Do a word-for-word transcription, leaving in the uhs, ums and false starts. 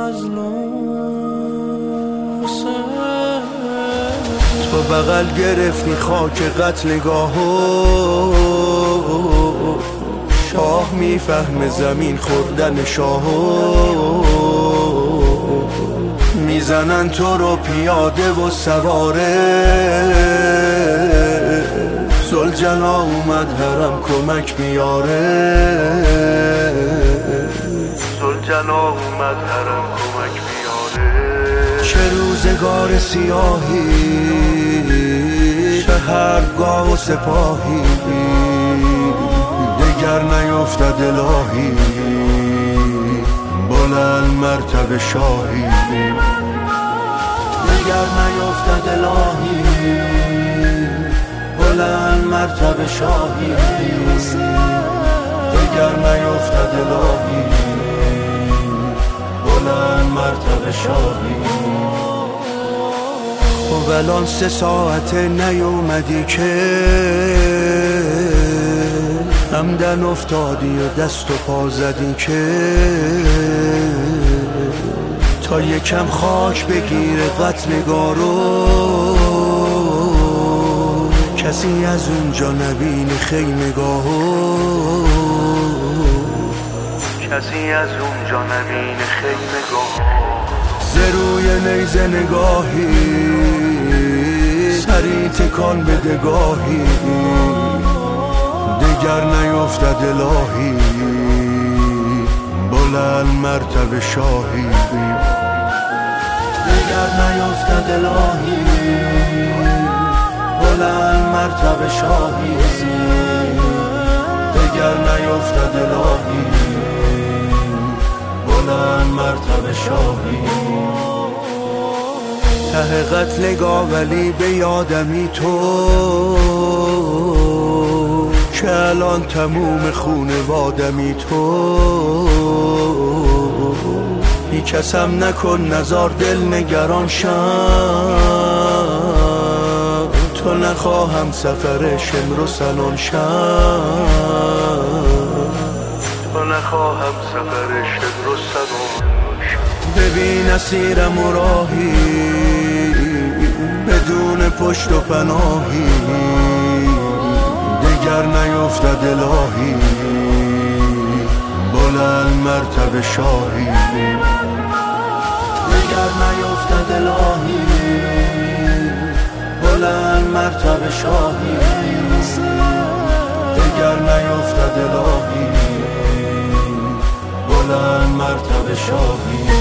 مظلوم تو بغل گرفتی خاک قتلگاهو شاه میفهمه زمین خوردن شاهو میزنن تو رو پیاده و سواره زلجنا اومد حرم کمک بیاره زلجنا اومد حرم کمک بیاره چه روزگار سیاهی شهرگاه و سپاهی دگر نیفتد الهی بلند مرتبه شاهی دگر نیفتد الهی بلند مرتبه شاهی دگر نیفتد الهی بلند مرتبه شاهی خب الان سه ساعته نیومدی که همدن افتادی و دست و پا زدی که تا یکم خاک بگیره قتلگارو کسی از اونجا نبینه خیمگاهو کسی از اونجا نبینه خیمگاهو زروی نیزه نگاهی سری تکان بده گاهی دگر نیفتد الهی بلند مرتبه شاهی دگر نیفتد الهی بلند مرتبه شاهی دگر نیفتد الهی بلند مرتبه شاهی ته قتلگاه ولی به یادمی تو که الان تموم خونه وادمی تو بی کسم نکن نزار دل نگران شم تو نخواهم سفر شمر و سنان شم تو نخواهم سفر شمر و سنان ببین اسیرم و راهی بدون پشت و پناهی دگر نیفتد الهی بلند مرتبه شاهی دگر نیفتد الهی بلند مرتبه شاهی دگر نیفتد الهی بلند مرتبه شاهی